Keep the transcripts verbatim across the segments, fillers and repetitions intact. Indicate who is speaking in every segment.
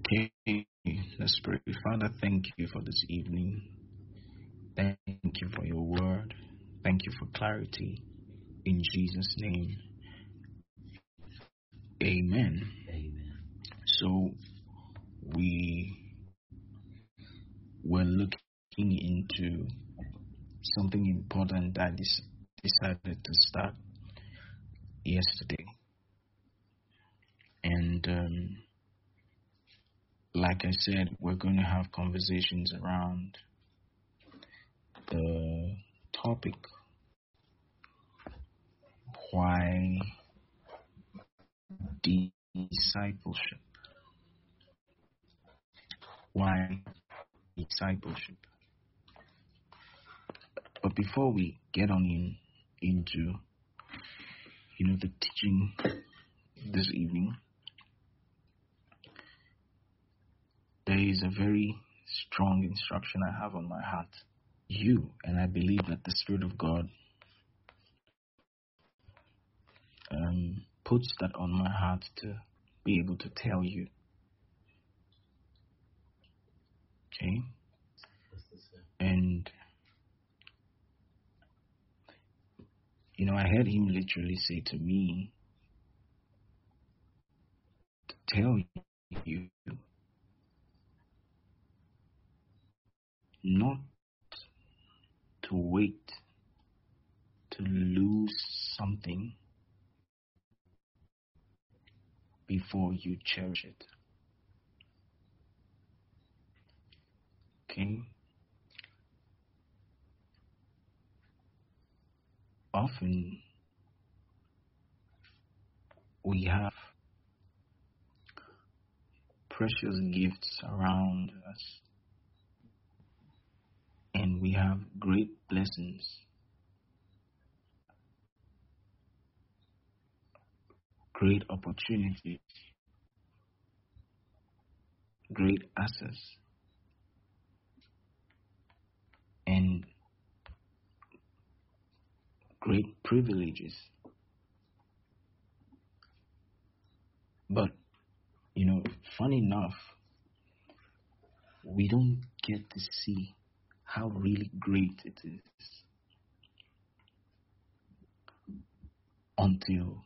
Speaker 1: Okay, let's pray. Father, thank you for this evening. Thank you for your word. Thank you for clarity. In Jesus' name, amen.
Speaker 2: Amen.
Speaker 1: So, we were looking into something important that I decided to start yesterday. And um, like I said, we're going to have conversations around the topic, why discipleship? Why discipleship? But before we get on in into you know the teaching this evening, there is a very strong instruction I have on my heart. You and I believe that the Spirit of God um, puts that on my heart to be able to tell you. Okay? And, you know, I heard him literally say to me, to tell you not to wait to lose something before you cherish it. Okay? Often we have precious gifts around us, and we have great blessings, great opportunities, great access, and great privileges. But, you know, funny enough, we don't get to see how really great it is until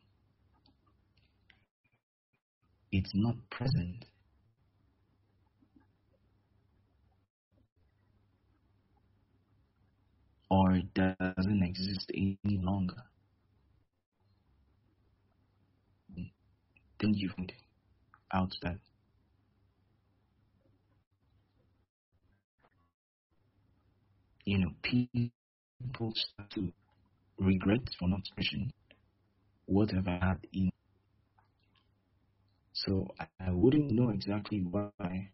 Speaker 1: it's not present or it doesn't exist any longer. Then you find out that you know people start to regret for not expressing whatever had in. So I wouldn't know exactly why,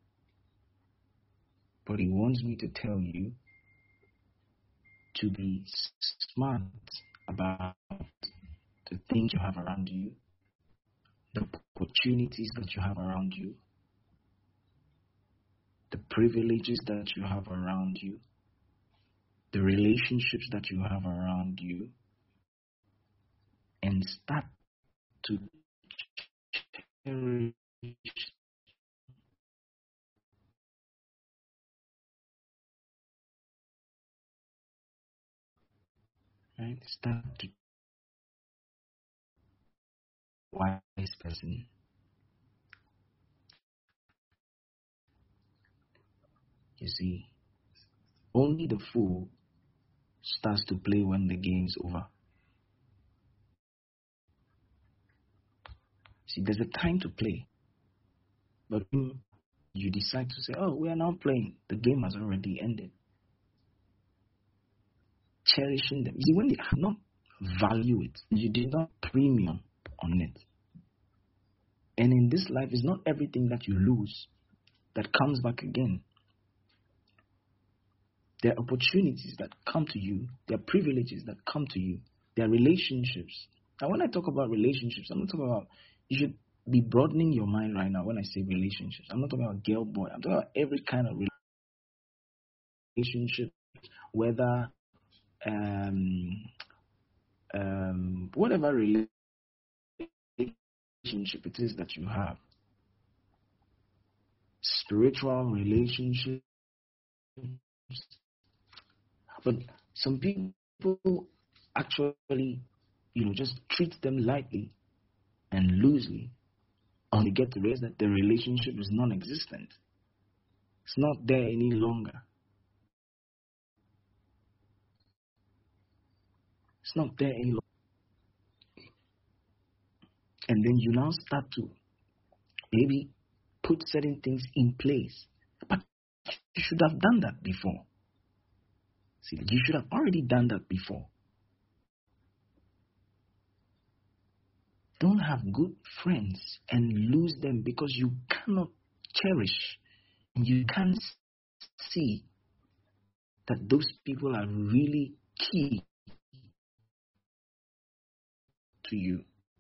Speaker 1: but he wants me to tell you to be smart about the things you have around you, the opportunities that you have around you, the privileges that you have around you, the relationships that you have around you, and start to cherish, right? Start to wise person. You see, only the fool starts to play when the game's over. See, there's a time to play, but when you decide to say, oh, we are now playing, the game has already ended. Cherishing them. You see, when you have not value it, you did not premium on it. And in this life, it's not everything that you lose that comes back again. There are opportunities that come to you. There are privileges that come to you. There are relationships. And when I talk about relationships, I'm not talking about, you should be broadening your mind right now when I say relationships. I'm not talking about girl, boy. I'm talking about every kind of relationship, whether, um, um, whatever relationship it is that you have. spiritual relationships. But some people actually, you know, just treat them lightly and loosely, only get to realize that the relationship is non-existent. It's not there any longer. It's not there any longer. And then you now start to maybe put certain things in place. But you should have done that before. See, you should have already done that before. Don't have good friends and lose them because you cannot cherish and you can't see that those people are really key to you.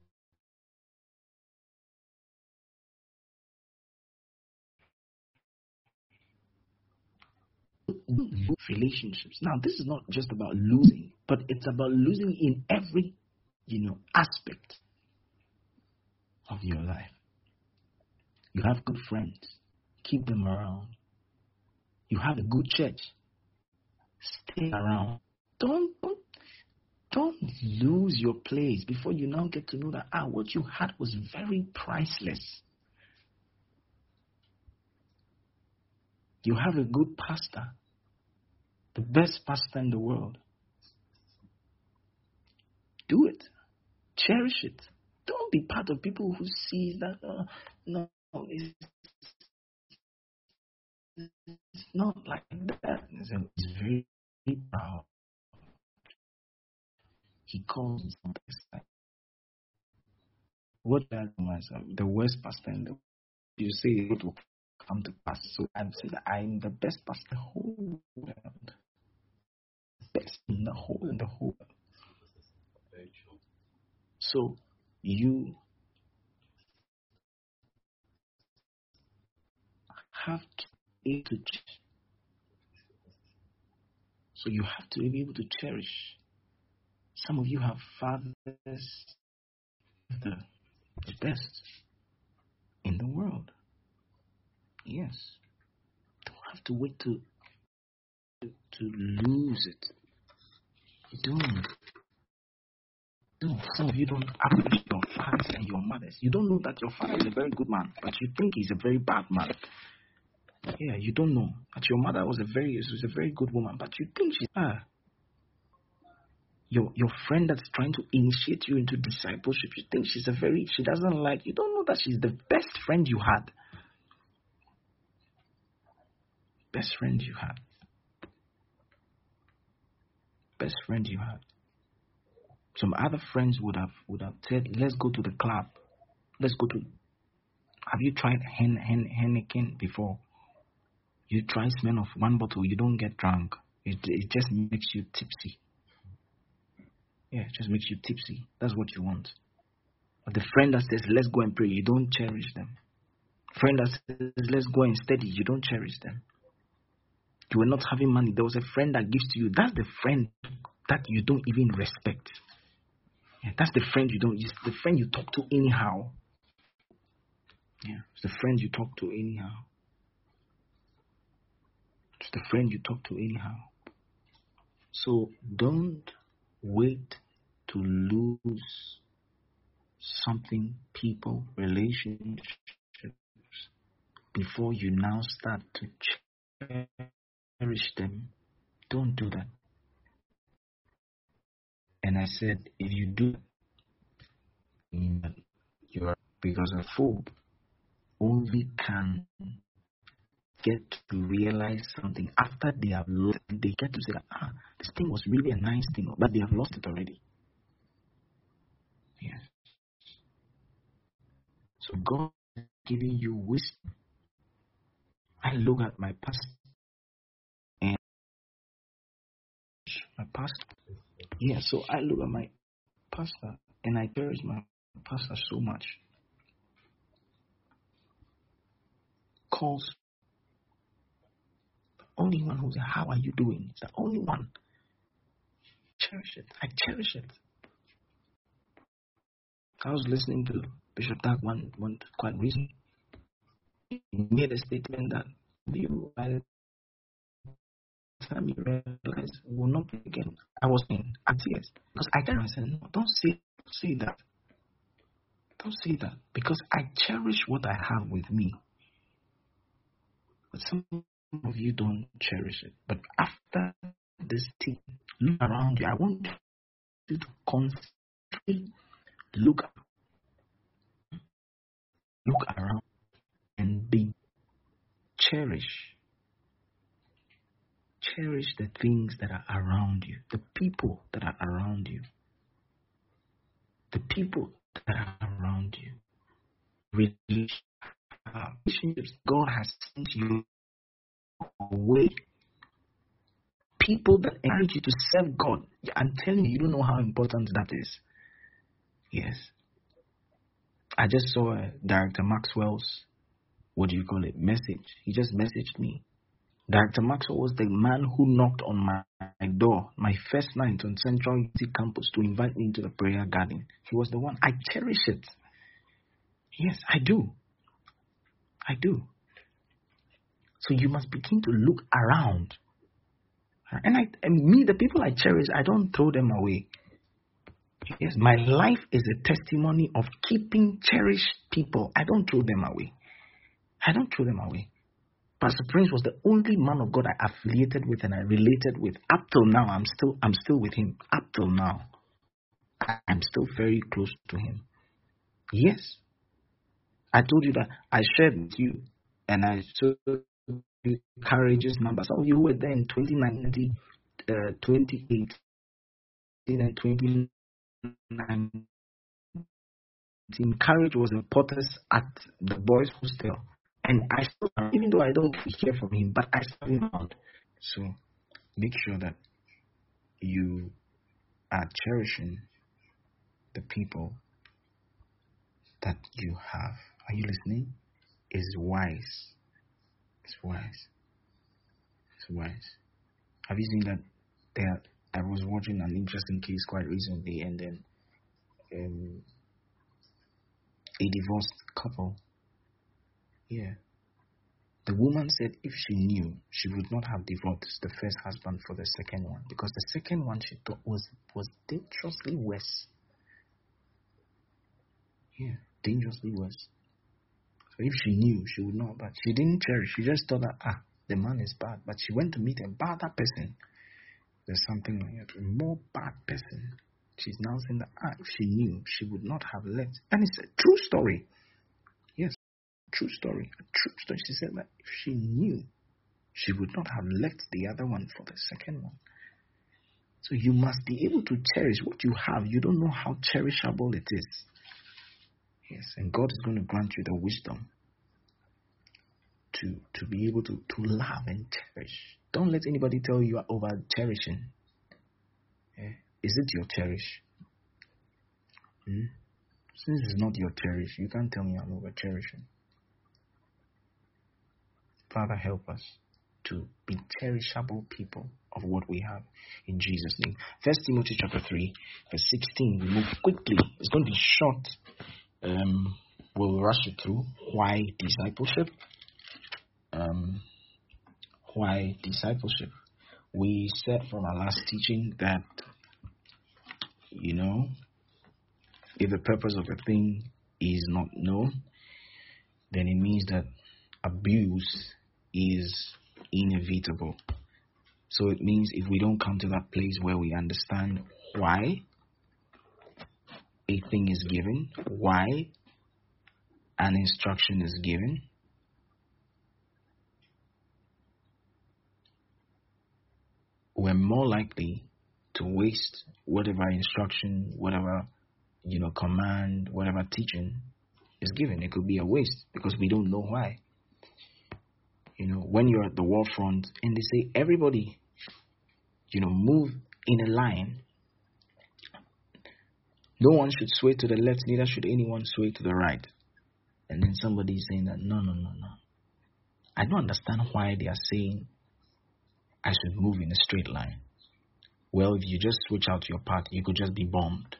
Speaker 1: Relationships. Now, this is not just about losing, but it's about losing in every, you know, aspect of your life. You have good friends, keep them around. You have a good church, stay around. Don't don't don't lose your place before you now get to know that ah, what you had was very priceless. You have a good pastor, the best pastor in the world. Do it. Cherish it. Don't be part of people who see that, uh, no, it's, it's not like that. It's, it's very, very proud. He calls himself what that myself, the worst pastor in the world. You say it will come to pass. So I'm saying that I'm the best pastor in the whole world. Best in the whole in the whole world. So you have to be able to cherish. So you have to be able to cherish. Some of you have fathers, the best in the world. Yes. Don't have to wait to to lose it. Don't. No, some of you don't appreciate your fathers and your mothers. You don't know that your father is a very good man, but you think he's a very bad man. Yeah, you don't know that your mother was a very was a very good woman, but you think she's ah. Your your friend that's trying to initiate you into discipleship, you think she's a very she doesn't like you. Don't know that she's the best friend you had. Best friend you had. Best friend you had. Some other friends would have would have said, let's go to the club. Let's go to. Have you tried Hen Hen Henneken before? You try smell of one bottle, you don't get drunk. It it just makes you tipsy. Yeah, it just makes you tipsy. That's what you want. But the friend that says, let's go and pray, you don't cherish them. Friend that says, let's go and study, you don't cherish them. You were not having money. There was a friend that gives to you. That's the friend that you don't even respect. Yeah, that's the friend you don't. It's the friend you talk to anyhow. Yeah, it's the friend you talk to anyhow. It's the friend you talk to anyhow. So don't wait to lose something, people, relationships, before you now start to cherish them. Don't do that. And I said, if you do, you are, because a fool only can get to realize something after they have lost it. They get to say, ah, this thing was really a nice thing, but they have lost it already. Yes. So God is giving you wisdom. I look at my past and my past. Yeah, so I look at my pastor and I cherish my pastor so much. Calls the only one who says, how are you doing? It's the only one. Cherish it. I cherish it. I was listening to Bishop Dag one, one quite recently. he made a statement that you, by the time you realize, will not be again. I was in at tears because I tell myself, no, don't say, say that. Don't say that because I cherish what I have with me. But some of you don't cherish it. But after this thing, look around you. I want you to constantly look, look around and be cherish. Cherish the things that are around you, the people that are around you, the people that are around you. Relationships, God has sent you away. People that encourage you to serve God. I'm telling you, you don't know how important that is. Yes. I just saw uh, Director Maxwell's, what do you call it, message. He just messaged me. Director Maxwell was the man who knocked on my, my door, my first night on Central Unity Campus to invite me into the prayer garden. He was the one. I cherish it. Yes, I do. I do. So you must begin to look around. And I, and me, the people I cherish, I don't throw them away. Yes, my life is a testimony of keeping cherished people. I don't throw them away. I don't throw them away. Pastor Prince was the only man of God I affiliated with and I related with. Up till now, I'm still I'm still with him. Up till now, I'm still very close to him. Yes, I told you that I shared with you, and I showed you Courage's number. Some of you were there in twenty nineteen, uh, twenty eighteen, and twenty nineteen. Courage was a porters at the boys' hostel. And I still, even though I don't hear from him, but I still found. So make sure that you are cherishing the people that you have. Are you listening? It's wise. It's wise. It's wise. Have you seen that? There, I was watching an interesting case quite recently, and then um, a divorced couple. Yeah. The woman said if she knew, she would not have divorced the first husband for the second one, because the second one she thought was was dangerously worse. Yeah, dangerously worse. So if she knew, she would not. But she didn't cherish. She just thought that ah, the man is bad. But she went to meet a badder person. There's something like that, a more bad person. She's now saying that ah, if she knew, she would not have left. And it's a true story. Yes, true story. A true story. She said that if she knew, she would not have left the other one for the second one. So you must be able to cherish what you have. You don't know how cherishable it is. Yes, and God is going to grant you the wisdom to, to be able to, to love and cherish. Don't let anybody tell you you are over cherishing. Yeah. Is it your cherish? Hmm? Since it's not your cherish, you can't tell me I'm over cherishing. Father, help us to be cherishable people of what we have, in Jesus' name. First Timothy chapter three, verse sixteen. We move quickly. It's going to be short. Um, we'll rush it through. Why discipleship? Um, why discipleship? We said from our last teaching that, you know, if the purpose of a thing is not known, then it means that abuse is inevitable. So it means if we don't come to that place where we understand why a thing is given, why an instruction is given, we're more likely to waste whatever instruction, whatever, you know, command, whatever teaching is given. It could be a waste because we don't know why. You know, when you're at the war front and they say everybody, you know, move in a line. No one should sway to the left, neither should anyone sway to the right. And then somebody is saying that, no, no, no, no. I don't understand why they are saying I should move in a straight line. Well, if you just switch out your path, you could just be bombed.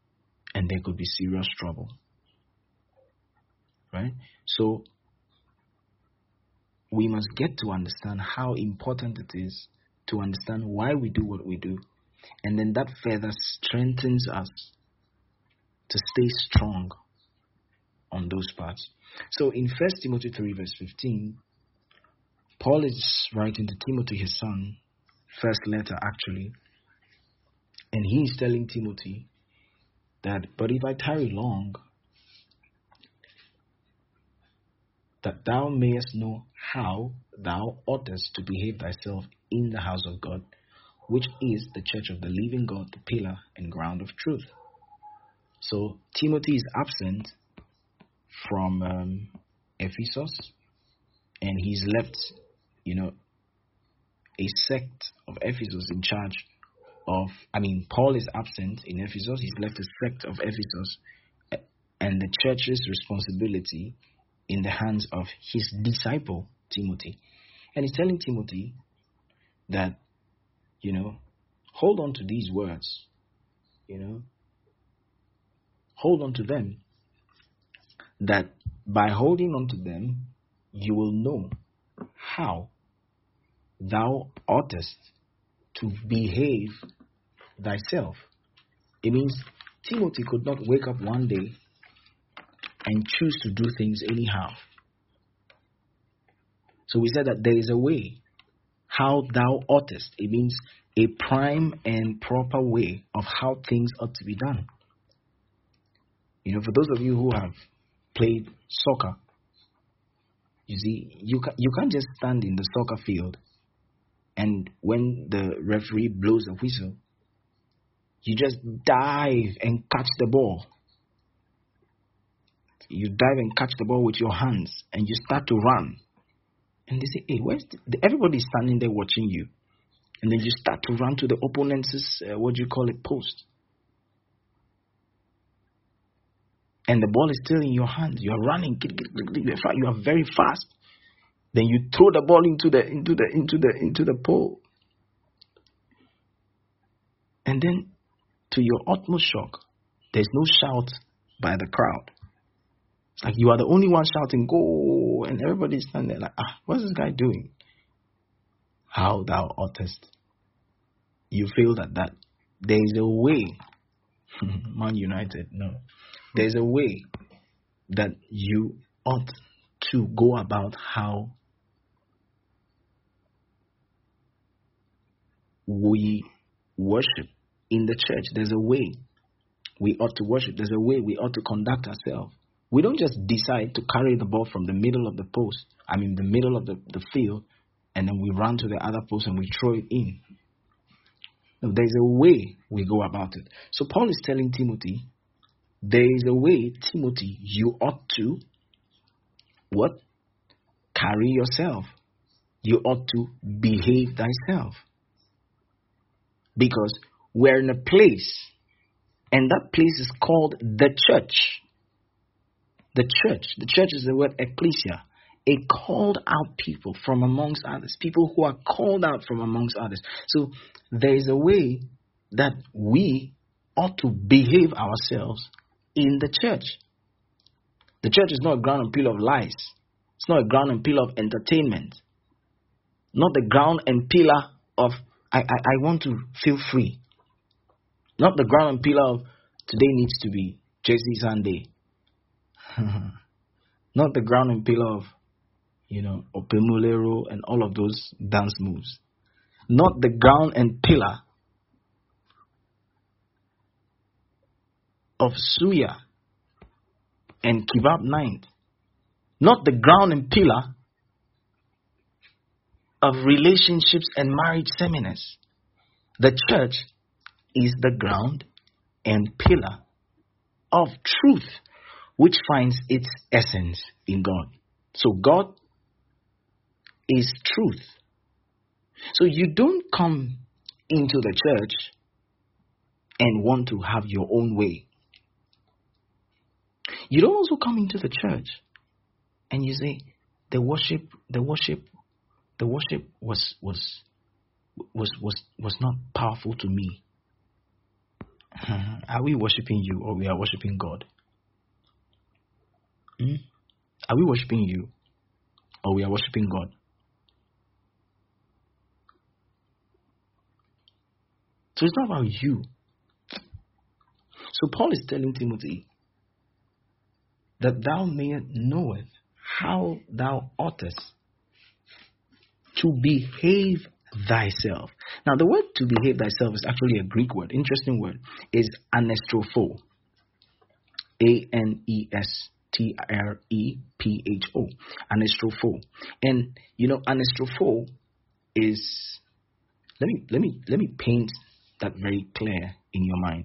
Speaker 1: And there could be serious trouble. Right? So, we must get to understand how important it is to understand why we do what we do. And then that further strengthens us to stay strong on those parts. So in First Timothy three verse fifteen, Paul is writing to Timothy, his son, first letter actually, and he is telling Timothy that, but if I tarry long, that thou mayest know how thou oughtest to behave thyself in the house of God, which is the church of the living God, the pillar and ground of truth. So Timothy is absent from um, Ephesus, and he's left, you know, a sect of Ephesus in charge of, I mean, Paul is absent in Ephesus, he's left a sect of Ephesus and the church's responsibility in the hands of his disciple, Timothy. And he's telling Timothy that, you know, hold on to these words, you know, hold on to them, that by holding on to them, you will know how thou oughtest to behave thyself. It means Timothy could not wake up one day and choose to do things anyhow. So we said that there is a way, how thou oughtest. It means a prime and proper way of how things ought to be done. You know, for those of you who have played soccer, you see, you, ca- you can't just stand in the soccer field and when the referee blows a whistle, you just dive and catch the ball. You dive and catch the ball with your hands and you start to run. And they say, hey, where's the, everybody's standing there watching you. And then you start to run to the opponent's, uh, what do you call it, post. And the ball is still in your hand. You are running. You are very fast. Then you throw the ball into the into the into the into the pole. And then, to your utmost shock, there's no shout by the crowd. It's like you are the only one shouting, go, and everybody's standing there like, ah, what's this guy doing? How thou oughtest. You feel that that there is a way. Man United, no. There's a way that you ought to go about how we worship in the church. There's a way we ought to worship. There's a way we ought to conduct ourselves. We don't just decide to carry the ball from the middle of the post, I mean the middle of the, the field, and then we run to the other post and we throw it in. No, there's a way we go about it. So Paul is telling Timothy, there is a way, Timothy, you ought to, what? Carry yourself. You ought to behave thyself. Because we're in a place, and that place is called the church. The church. The church is the word ecclesia. A called out people from amongst others. People who are called out from amongst others. So there is a way that we ought to behave ourselves in the church. The church is not a ground and pillar of lies. It's not a ground and pillar of entertainment. Not the ground and pillar of I, I, I want to feel free. Not the ground and pillar of today needs to be Jesse Sunday. Not the ground and pillar of, you know, Opemulero and all of those dance moves. Not the ground and pillar of Suya and Kebab Night. Not the ground and pillar of relationships and marriage seminars. The church is the ground and pillar of truth, which finds its essence in God. So God is truth. So you don't come into the church and want to have your own way. You don't also come into the church and you say the worship, the worship, the worship was was was was was not powerful to me. Are we worshiping you or we are worshiping God? Hmm? Are we worshiping you or we are worshiping God? So it's not about you. So Paul is telling Timothy that thou mayest knoweth how thou oughtest to behave thyself. Now, the word to behave thyself is actually a Greek word. Interesting word. Is anestropho. A N E S T R E P H O. Anestropho. And you know, anestropho is, let me let me let me paint that very clear in your mind.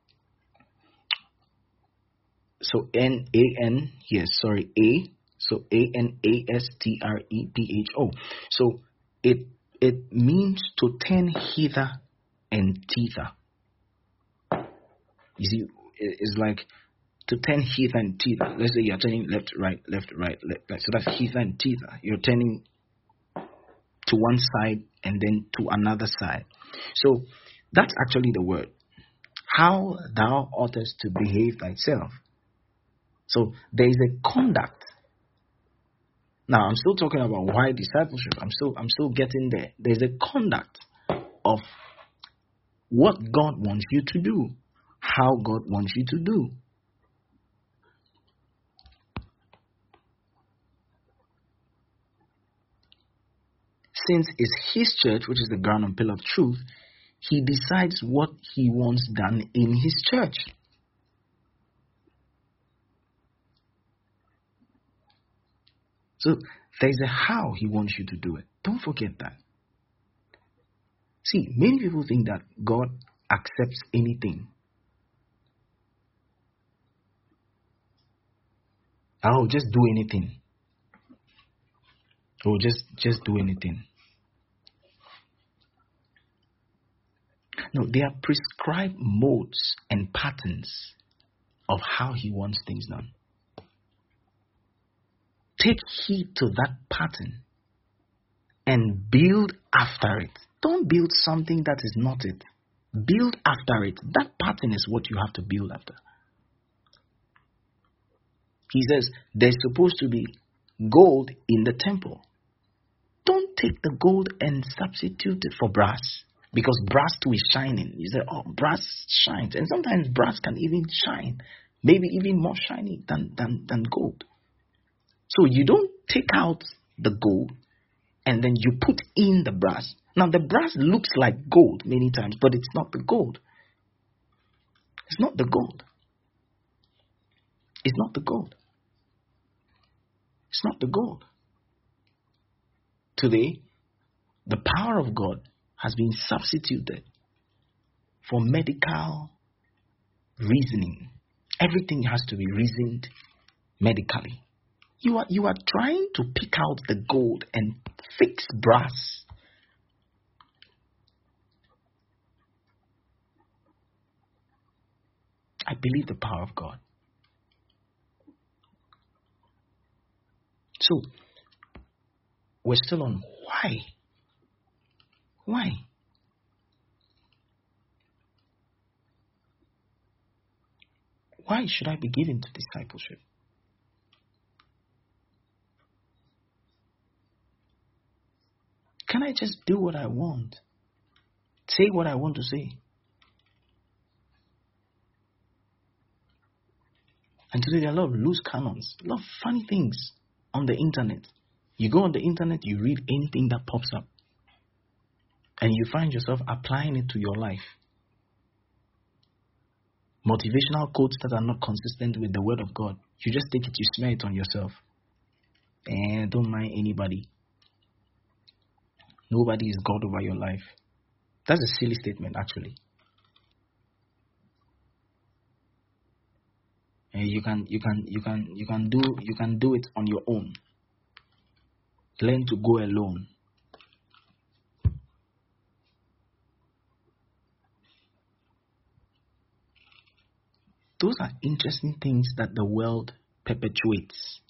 Speaker 1: So N A N, yes, sorry, A. So A N A S T R E P H O. So it it means to turn hither and thither. You see, it's like to turn hither and thither. Let's say you're turning left, right, left, right, left, right. So that's hither and thither. You're turning to one side and then to another side. So that's actually the word. How thou oughtest to behave thyself. So there is a conduct. Now I'm still talking about why discipleship. I'm still I'm still getting there. There's a conduct of what God wants you to do, how God wants you to do. Since it's his church, which is the ground and pillar of truth, he decides what he wants done in his church. So there's a how he wants you to do it. Don't forget that. See, many people think that God accepts anything. Oh, just do anything. Oh, just, just do anything. No, there are prescribed modes and patterns of how he wants things done. Take heed to that pattern and build after it. Don't build something that is not it. Build after it. That pattern is what you have to build after. He says there's supposed to be gold in the temple. Don't take the gold and substitute it for brass, because brass too is shining. You say, oh, brass shines. And sometimes brass can even shine, maybe even more shiny than, than, than gold. So you don't take out the gold and then you put in the brass. Now the brass looks like gold many times, but it's not the gold. It's not the gold. It's not the gold. It's not the gold. Today, the power of God has been substituted for medical reasoning. Everything has to be reasoned medically. You are you are trying to pick out the gold and fix brass. I believe the power of God. So, we're still on why. Why? Why should I be given to discipleship? Can I just do what I want? Say what I want to say? And today there are a lot of loose canons, a lot of funny things on the internet. You go on the internet, you read anything that pops up, and you find yourself applying it to your life. Motivational quotes that are not consistent with the word of God. You just take it, you smear it on yourself. And don't mind anybody. Nobody is God over your life. That's a silly statement, actually. And you can you can you can you can do you can do it on your own. Learn to go alone. Those are interesting things that the world perpetuates.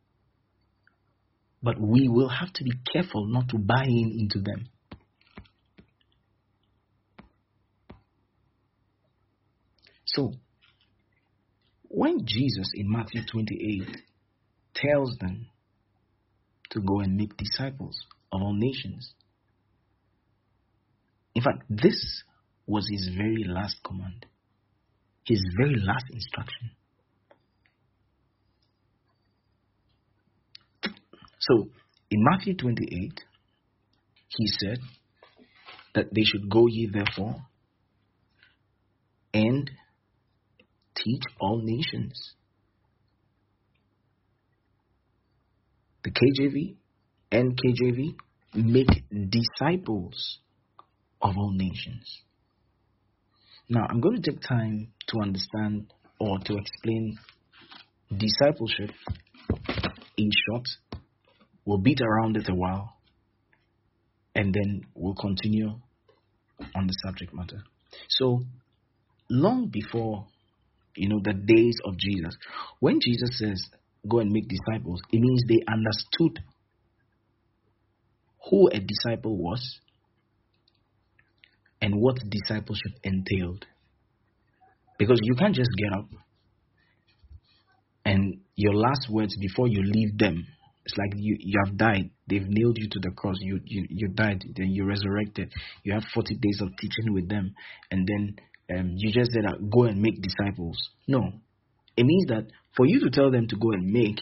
Speaker 1: But we will have to be careful not to buy in into them. So, when Jesus in Matthew twenty-eight tells them to go and make disciples of all nations, in fact, this was his very last command, his very last instruction. So in Matthew twenty-eight, he said that they should go ye therefore and teach all nations. The K J V and K J V, make disciples of all nations. Now, I'm going to take time to understand or to explain discipleship in short. We'll beat around it a while, and then we'll continue on the subject matter. So, long before, you know, the days of Jesus, when Jesus says, go and make disciples, it means they understood who a disciple was and what discipleship entailed. Because you can't just get up and your last words before you leave them, it's like you, you have died. They've nailed you to the cross. You, you you died, then you resurrected. You have forty days of teaching with them, and then um, you just said, go and make disciples. No. It means that for you to tell them to go and make,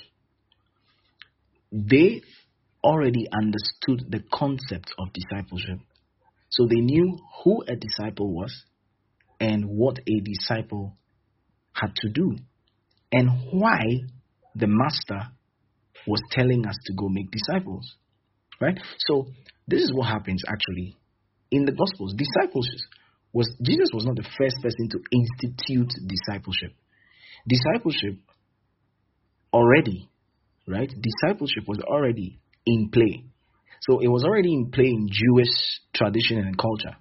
Speaker 1: they already understood the concept of discipleship. So they knew who a disciple was and what a disciple had to do and why the master was telling us to go make disciples. Right? So this is what happens actually in the Gospels. Discipleship was, Jesus was not the first person to institute discipleship. Discipleship already, right? Discipleship was already in play. So it was already in play in Jewish tradition and culture.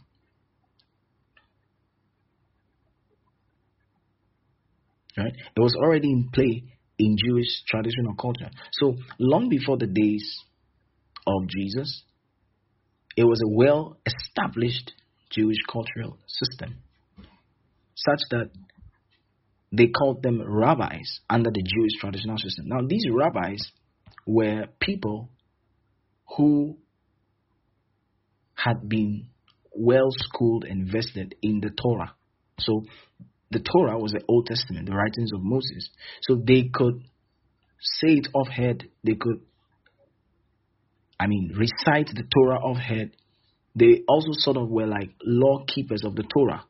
Speaker 1: Right? It was already in play in Jewish tradition or culture. So long before the days of Jesus, it was a well-established Jewish cultural system, such that they called them rabbis under the Jewish traditional system. Now, these rabbis were people who had been well-schooled and vested in the Torah. So the Torah was the Old Testament, the writings of Moses. So they could say it off head. They could, I mean, recite the Torah off head. They also sort of were like law keepers of the Torah.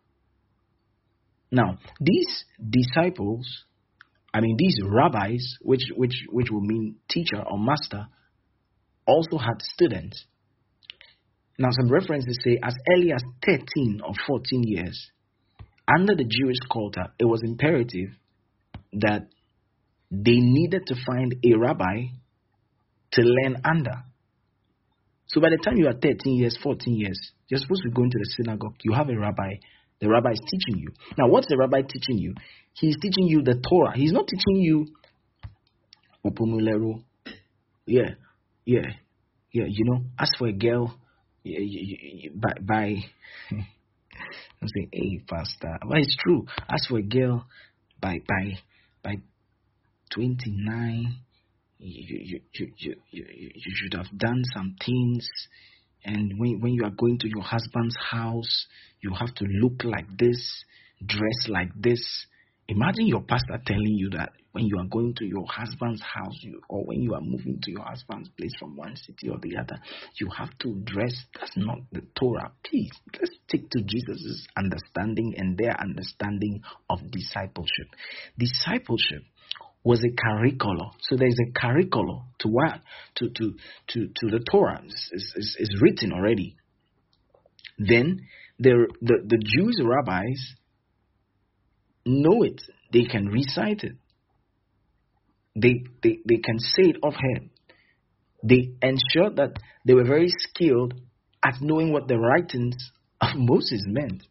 Speaker 1: Now, these disciples, I mean, these rabbis, which which which will mean teacher or master, also had students. Now, some references say as early as thirteen or fourteen years, under the Jewish culture, it was imperative that they needed to find a rabbi to learn under. So by the time you are thirteen years, fourteen years, you're supposed to be going to the synagogue. You have a rabbi. The rabbi is teaching you. Now, what's the rabbi teaching you? He's teaching you the Torah. He's not teaching you Opumulero. Yeah, yeah, yeah. You know, ask for a girl yeah, you, you, by by. I'm saying, hey, pastor, but it's true. Ask for a girl by by by twenty-nine. You you you you you, you should have done some things. And when, when you are going to your husband's house, you have to look like this, dress like this. Imagine your pastor telling you that when you are going to your husband's house, you, or when you are moving to your husband's place from one city or the other, you have to dress. That's not the Torah. Please, let's stick to Jesus' understanding and their understanding of discipleship. Discipleship was a curriculum. So there is a curriculum to what to to to to the Torah. Is is is written already. Then the the the Jewish rabbis know it. They can recite it. They they they can say it offhand. They ensured that they were very skilled at knowing what the writings of Moses meant.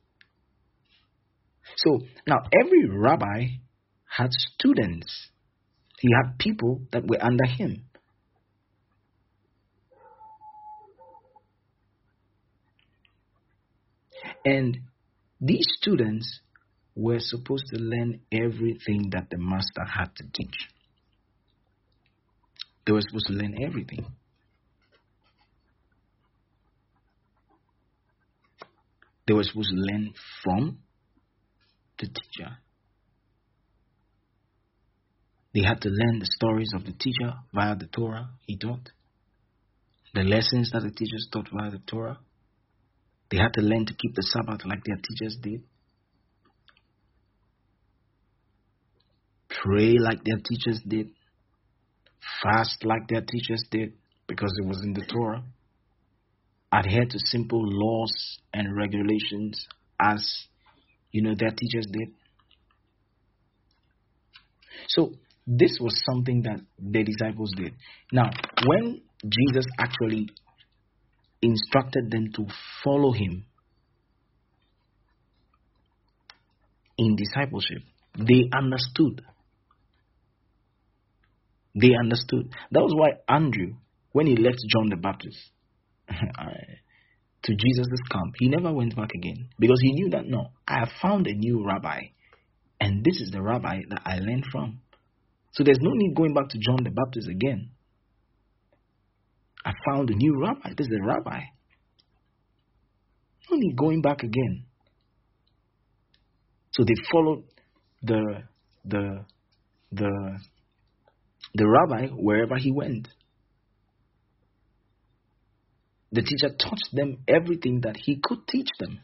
Speaker 1: So now every rabbi had students. He had people that were under him. And these students were supposed to learn everything that the master had to teach. They were supposed to learn everything. They were supposed to learn from the teacher. They had to learn the stories of the teacher via the Torah he taught. The lessons that the teachers taught via the Torah. They had to learn to keep the Sabbath like their teachers did. Pray like their teachers did. Fast like their teachers did, because it was in the Torah. Adhere to simple laws and regulations as, you know, their teachers did. So this was something that the disciples did. Now, when Jesus actually instructed them to follow him in discipleship, they understood. They understood. That was why Andrew, when he left John the Baptist to Jesus' camp, he never went back again, because he knew that, no, I have found a new rabbi, and this is the rabbi that I learned from. So there's no need going back to John the Baptist again. I found a new rabbi. This is the rabbi. No need going back again. So they followed the the the the rabbi wherever he went. The teacher taught them everything that he could teach them.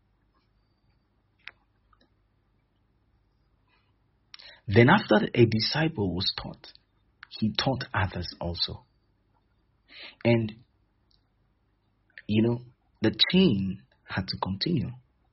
Speaker 1: Then after a disciple was taught, he taught others also. And, you know, the chain had to continue.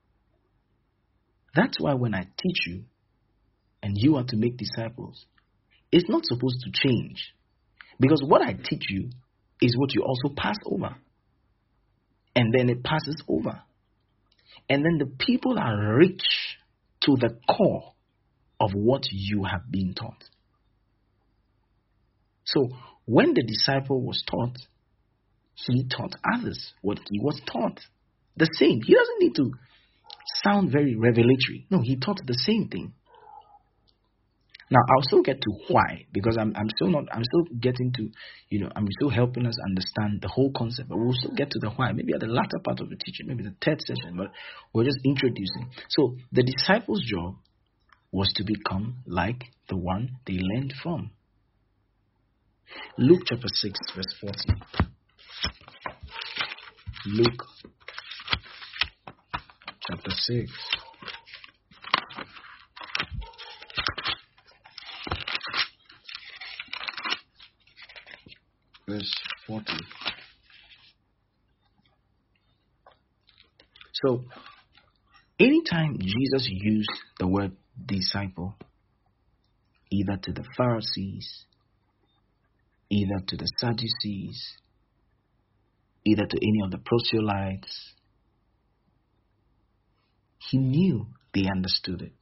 Speaker 1: That's why when I teach you and you are to make disciples, it's not supposed to change. Because what I teach you is what you also pass over. And then it passes over. And then the people are rich to the core of what you have been taught. So when the disciple was taught, he taught others what he was taught. The same. He doesn't need to sound very revelatory. No, he taught the same thing. Now I'll still get to why, because I'm I'm still not I'm still getting to, you know, I'm still helping us understand the whole concept, but we'll still get to the why, maybe at the latter part of the teaching, maybe the third session, but we're just introducing. So the disciples' job was to become like the one they learned from. Luke chapter six, verse forty. Luke chapter six. Verse forty. So, anytime Jesus used the word disciple, either to the Pharisees, either to the Sadducees, either to any of the proselytes, he knew they understood it.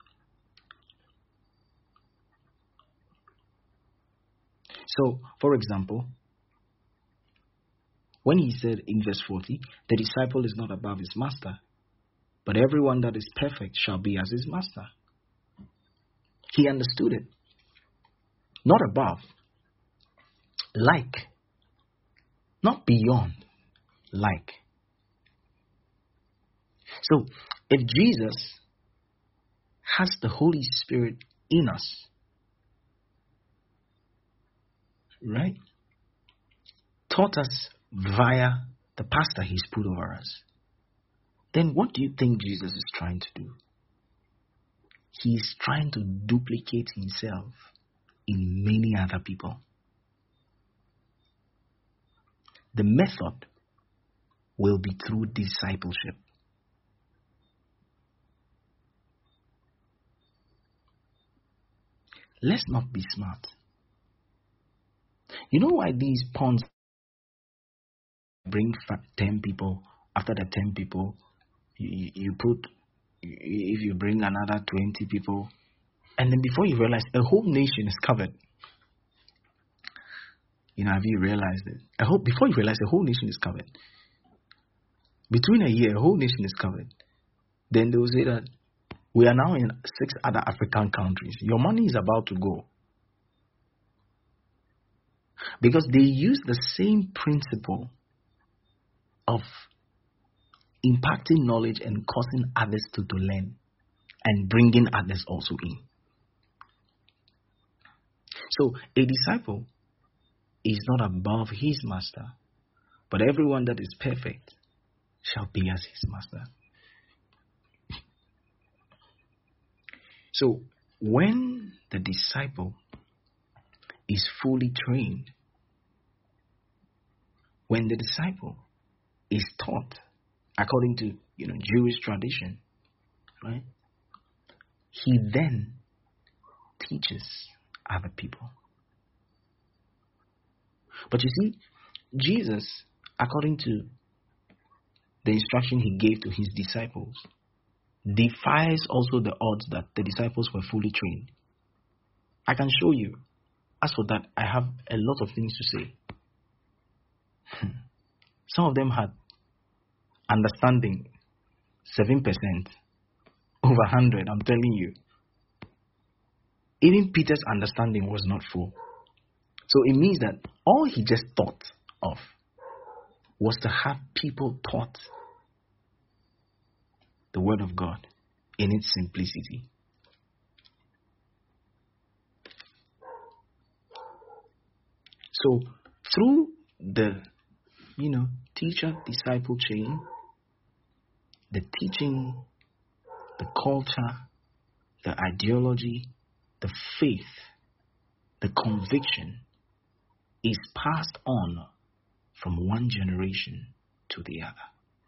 Speaker 1: So, for example, when he said in verse forty, the disciple is not above his master, but everyone that is perfect shall be as his master. He understood it. Not above. Like. Not beyond. Like. So, if Jesus has the Holy Spirit in us, right, taught us via the pastor he's put over us, then what do you think Jesus is trying to do? He's trying to duplicate himself in many other people. The method will be through discipleship. Let's not be smart. You know why these ponds bring ten people? After the ten people, you, you put, if you bring another twenty people, and then before you realize, a whole nation is covered. You know, have you realized it? A whole, before you realize, a whole nation is covered. Between a year, a whole nation is covered. Then they will say that we are now in six other African countries. Your money is about to go. Because they use the same principle of impacting knowledge and causing others to, to learn and bringing others also in. So a disciple is not above his master, but everyone that is perfect shall be as his master. So when the disciple is fully trained, when the disciple is taught according to, you know, Jewish tradition, right? He then teaches other people. But you see, Jesus, according to the instruction he gave to his disciples, defies also the odds that the disciples were fully trained. I can show you. As for that, I have a lot of things to say. Some of them had understanding seven percent over one hundred. I'm telling you. Even Peter's understanding was not full. So it means that all he just thought of was to have people taught the word of God in its simplicity. So through the, you know, teacher-disciple chain, the teaching, the culture, the ideology, the faith, the conviction is passed on from one generation to the other.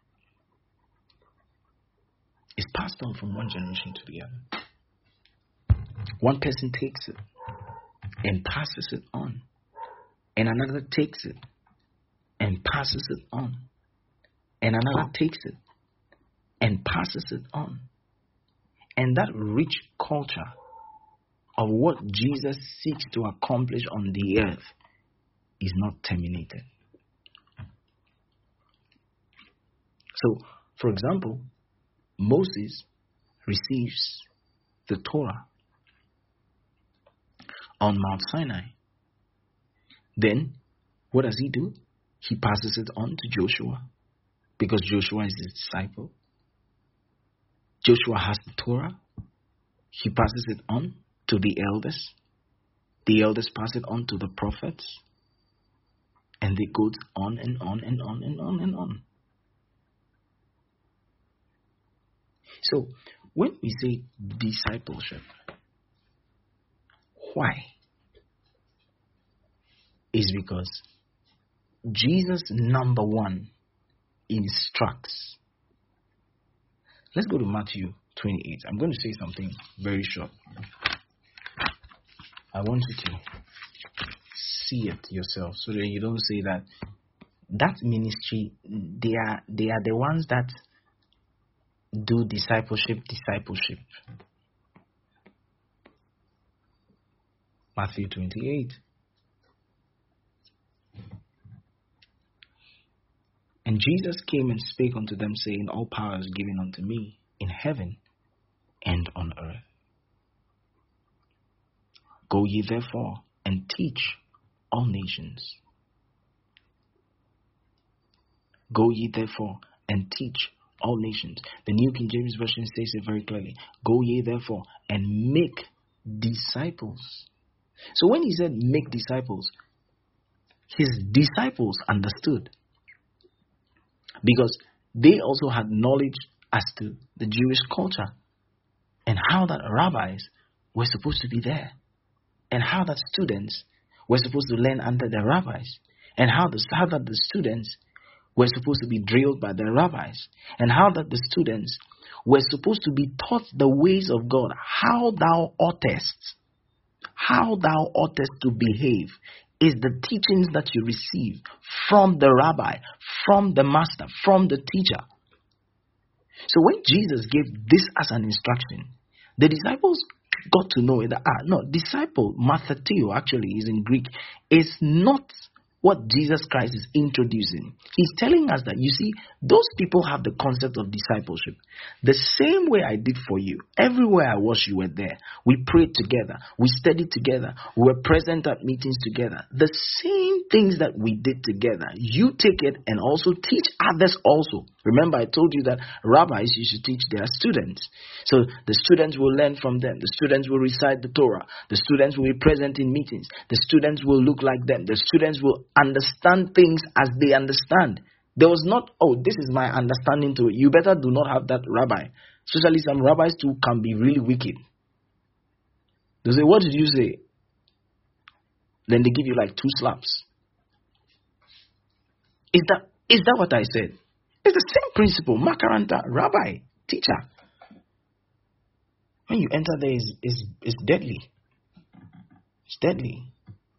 Speaker 1: It's passed on from one generation to the other. One person takes it and passes it on, and another takes it and passes it on, and another takes it and passes it on. And that rich culture of what Jesus seeks to accomplish on the earth is not terminated. So, for example, Moses receives the Torah on Mount Sinai. Then, what does he do? He passes it on to Joshua, because Joshua is his disciple. Joshua has the Torah. He passes it on to the elders. The elders pass it on to the prophets. And they go on and on and on and on and on. So, when we say discipleship, why? Is because Jesus, number one, instructs. Let's go to Matthew twenty-eight. I'm going to say something very short. I want you to see it yourself so that you don't say that that ministry, they are they are the ones that do discipleship, discipleship. Matthew twenty-eight. And Jesus came and spake unto them, saying, all power is given unto me in heaven and on earth. Go ye therefore and teach all nations. Go ye therefore and teach all nations. The New King James Version says it very clearly. Go ye therefore and make disciples. So when he said make disciples, his disciples understood, because they also had knowledge as to the Jewish culture and how that rabbis were supposed to be there, and how that students were supposed to learn under the rabbis, and how, the, how that the students were supposed to be drilled by the rabbis, and how that the students were supposed to be taught the ways of God, how thou oughtest, how thou oughtest to behave, is the teachings that you receive from the rabbi, from the master, from the teacher. So when Jesus gave this as an instruction, the disciples got to know that, ah, no, disciple, mathateo actually is in Greek, is not what Jesus Christ is introducing. He's telling us that, you see, those people have the concept of discipleship. The same way I did for you. Everywhere I was, you were there. We prayed together. We studied together. We were present at meetings together. The same things that we did together, you take it and also teach others also. Remember, I told you that rabbis used to teach their students. So the students will learn from them. The students will recite the Torah. The students will be present in meetings. The students will look like them. The students will understand things as they understand. There was not, oh, this is my understanding to it. You better do not have that rabbi. Especially some rabbis too can be really wicked. They say, what did you say? Then they give you like two slaps. Is that is that what I said? It's the same principle. Makaranta, rabbi, teacher. When you enter there, is is is deadly. It's deadly.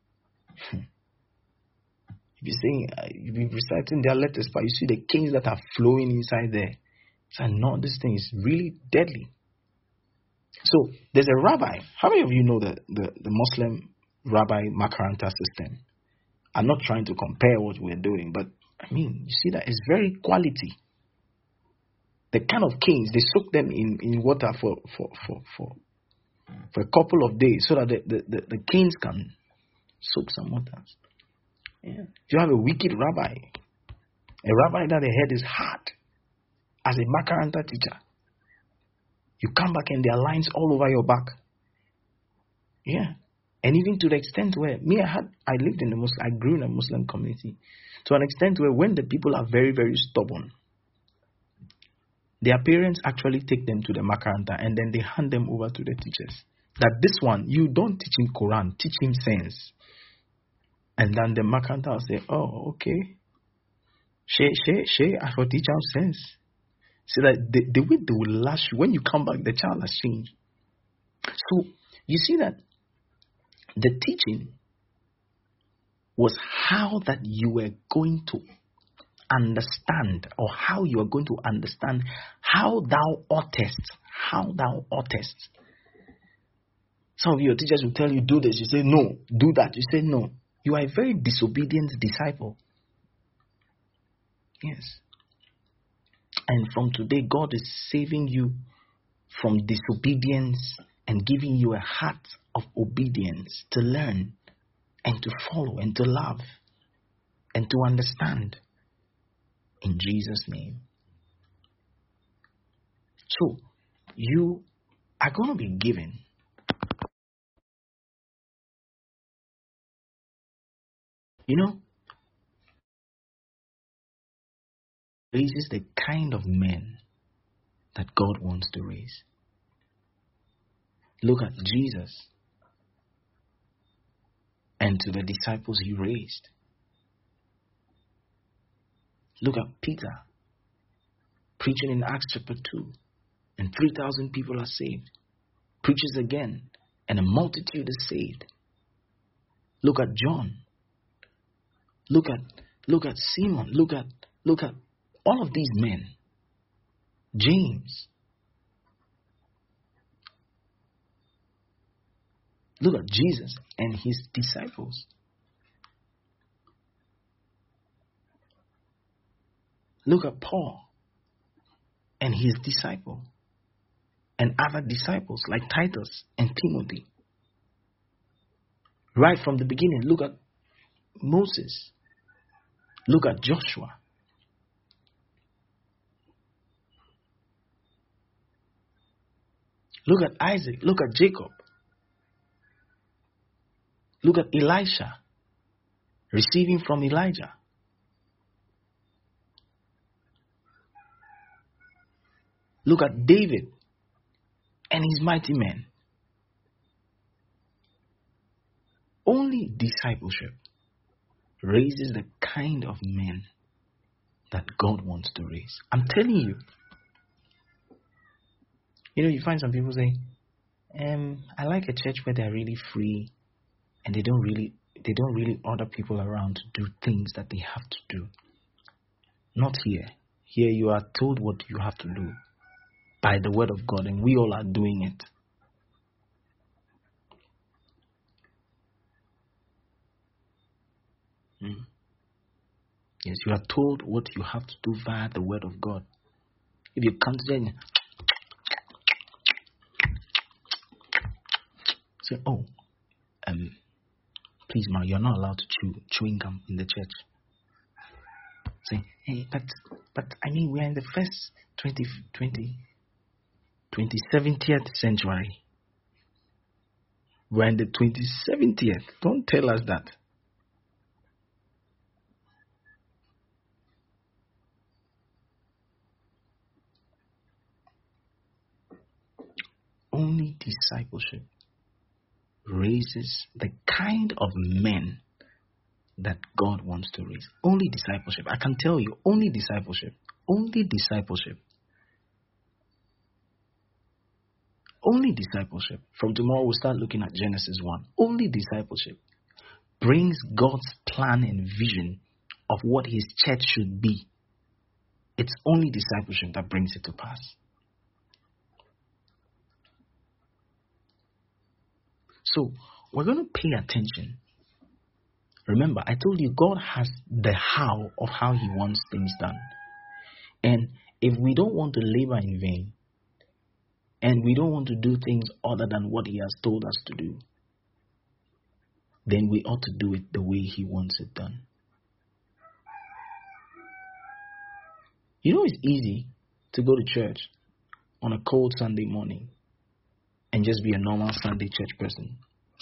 Speaker 1: If you're saying, uh, you be reciting their letters, but you see the kings that are flowing inside there. So no, this thing is really deadly. So there's a rabbi. How many of you know the, the, the Muslim rabbi Makaranta system? I'm not trying to compare what we're doing, but I mean, you see that it's very quality. The kind of kings, they soak them in, in water for, for, for, for, for a couple of days so that the, the, the, the kings can soak some water. Yeah. If you have a wicked rabbi, a rabbi that the head is hard, as a Makaranta teacher, you come back and there are lines all over your back. Yeah. And even to the extent where, me, I had, I lived in a Muslim, I grew in a Muslim community. To an extent where when the people are very, very stubborn, their parents actually take them to the Makaranta and then they hand them over to the teachers. That this one, you don't teach him Quran, teach him sense. And then the Makaranta will say, oh, okay. She, she, she, I for teach him sense. So that the, the way they will lash you, when you come back, the child has changed. So you see that the teaching was how that you were going to understand, or how you are going to understand how thou oughtest, how thou oughtest. Some of your teachers will tell you, do this. You say, no. Do that. You say, no. You are a very disobedient disciple. Yes. And from today, God is saving you from disobedience and giving you a heart of obedience to learn and to follow and to love and to understand. In Jesus' name. So, you are going to be given you know, raises the kind of men that God wants to raise. Look at Jesus and to the disciples he raised. Look at Peter preaching in Acts chapter two, and three thousand people are saved. Preaches again, and a multitude is saved. Look at John. Look at look at Simon. Look at look at all of these men. James. Look at Jesus and his disciples. Look at Paul and his disciple and other disciples like Titus and Timothy. Right from the beginning, look at Moses. Look at Joshua. Look at Isaac. Look at Jacob. Look at Elisha receiving from Elijah. Look at David and his mighty men. Only discipleship raises the kind of men that God wants to raise. I'm telling you. You know, you find some people say, um, I like a church where they're really free and they don't really they don't really order people around to do things that they have to do. Not here. Here you are told what you have to do by the word of God, and we all are doing it. Mm. Yes, you are told what you have to do via the word of God. If you come to them, say, oh, um, Please, ma, you're not allowed to chew chewing gum in the church. Say, hey, but but I mean, we are in the first twenty, twenty, twenty-seventieth century. We're in the twenty-seventieth. Don't tell us that. Only discipleship raises the kind of men that God wants to raise. Only discipleship. I can tell you, only discipleship. Only discipleship. Only discipleship. From tomorrow, we'll start looking at Genesis one. Only discipleship brings God's plan and vision of what his church should be. It's only discipleship that brings it to pass. So, we're going to pay attention. Remember, I told you God has the how of how he wants things done. And if we don't want to labor in vain, and we don't want to do things other than what he has told us to do, then we ought to do it the way he wants it done. You know, it's easy to go to church on a cold Sunday morning and just be a normal Sunday church person.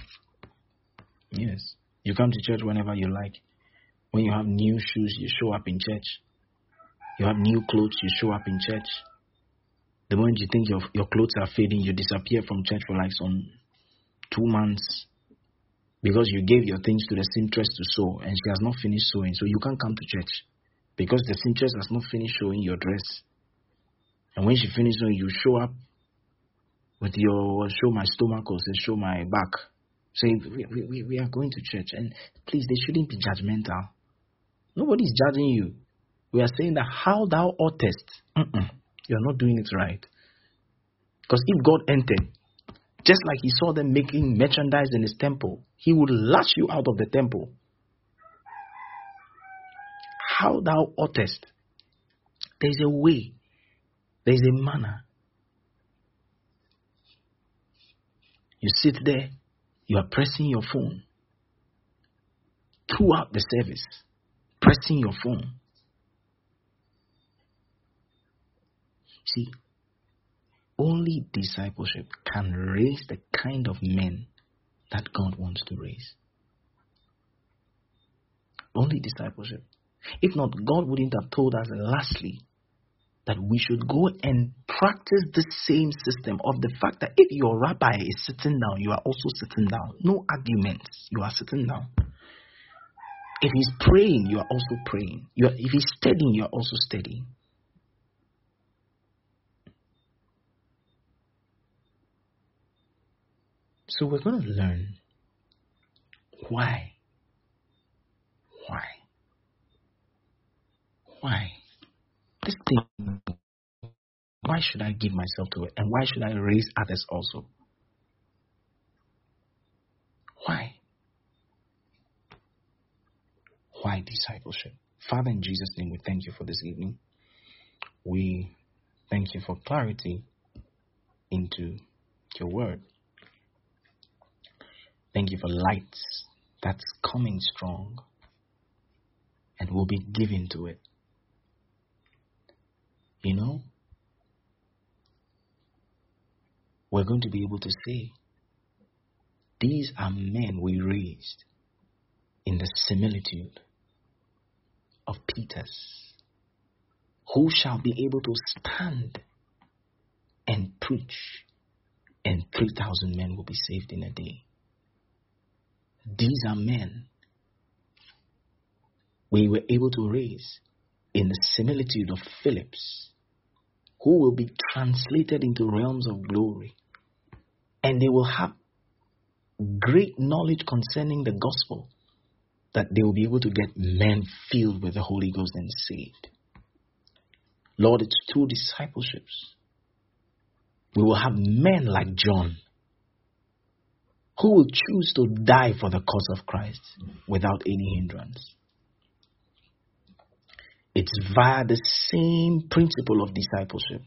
Speaker 1: Yes. You come to church whenever you like. When you have new shoes, you show up in church. You have new clothes, you show up in church. The moment you think your, your clothes are fading, you disappear from church for like some two months because you gave your things to the seamstress to sew and she has not finished sewing. So you can't come to church because the seamstress has not finished sewing your dress. And when she finishes sewing, you show up with your show my stomach or say show my back. Say, we, we, we are going to church, and please, they shouldn't be judgmental. Nobody's judging you. We are saying that how thou oughtest, Mm-mm, you're not doing it right. Because if God entered, just like he saw them making merchandise in his temple, he would lash you out of the temple. How thou oughtest. There's a way. There's a manner. You sit there. You are pressing your phone throughout the service, pressing your phone. See, only discipleship can raise the kind of men that God wants to raise. Only discipleship. If not, God wouldn't have told us lastly that we should go and practice the same system of the fact that if your rabbi is sitting down, you are also sitting down. No arguments. You are sitting down. If he's praying, you are also praying. You are, if he's studying, you are also studying. So we're going to learn why. Why? Why? This thing, why should I give myself to it? And why should I raise others also? Why? Why discipleship? Father, in Jesus' name, we thank you for this evening. We thank you for clarity into your word. Thank you for light that's coming strong and will be given to it. You know, we're going to be able to say, these are men we raised in the similitude of Peter's, who shall be able to stand and preach, and three thousand men will be saved in a day. These are men we were able to raise in the similitude of Philip's, who will be translated into realms of glory, and they will have great knowledge concerning the gospel, that they will be able to get men filled with the Holy Ghost and saved. Lord, it's through discipleships. We will have men like John, who will choose to die for the cause of Christ without any hindrance. It's via the same principle of discipleship.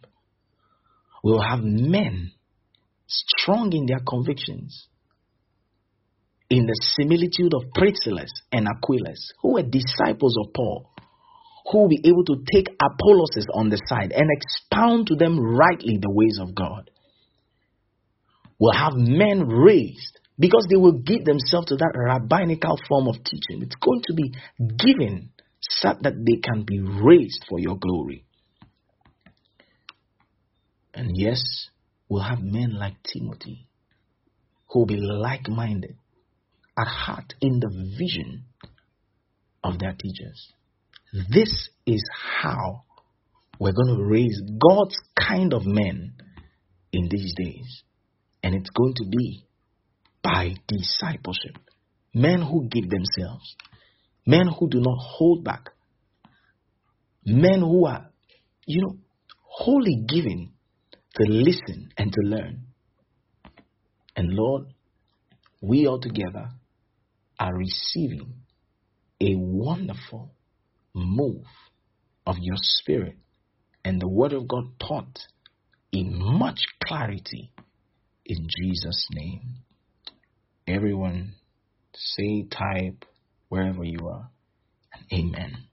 Speaker 1: We will have men strong in their convictions in the similitude of Priscillus and Aquilus, who were disciples of Paul, who will be able to take Apollos on the side and expound to them rightly the ways of God. We'll have men raised because they will give themselves to that rabbinical form of teaching. It's going to be given so that they can be raised for your glory. And yes, we'll have men like Timothy who will be like-minded at heart in the vision of their teachers. This is how we're going to raise God's kind of men in these days. And it's going to be by discipleship. Men who give themselves. Men who do not hold back. Men who are, you know, wholly given to listen and to learn. And Lord, we all together are receiving a wonderful move of your Spirit and the Word of God taught in much clarity in Jesus' name. Everyone say, type wherever you are, and amen.